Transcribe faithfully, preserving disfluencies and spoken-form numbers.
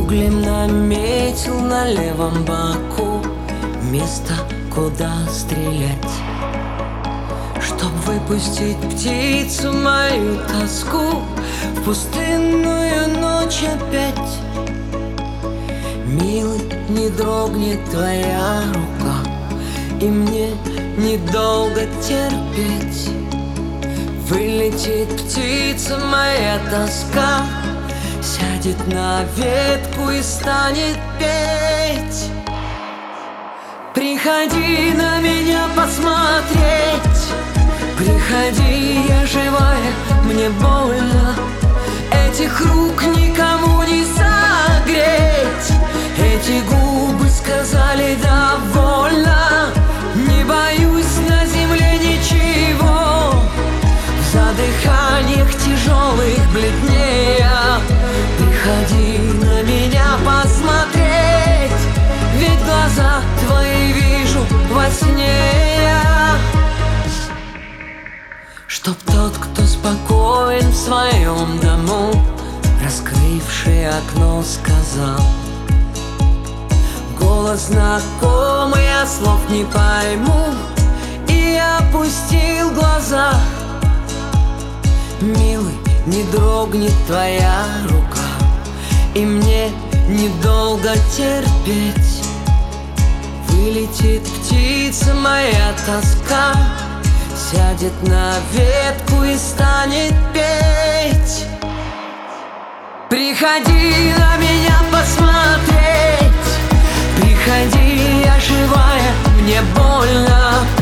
углем наметил на левом боку место, куда стрелять, чтоб выпустить птицу мою тоску в пустынную ночь опять. Милый, не дрогнет твоя рука, и мне недолго терпеть. Вылетит птица моя тоска, сядет на ветку и станет петь. Приходи на меня посмотреть, приходи, я живая, мне больно. Этих рук никому не согреть, эти губы сказали довольно. Не боюсь на земле ничего, в задыханиях тяжелых бледнее. Приходи на меня посмотреть, ведь глаза твои вижу во сне. Чтоб тот, кто спокоен в своем дому, раскрывший окно, сказал: голос знакомый, я слов не пойму, и опустил глаза. Милый, не дрогнет твоя рука, и мне недолго терпеть. Вылетит птица моя тоска, сядет на ветку и станет петь. Приходи на меня посмотреть, приходи, я живая, мне больно.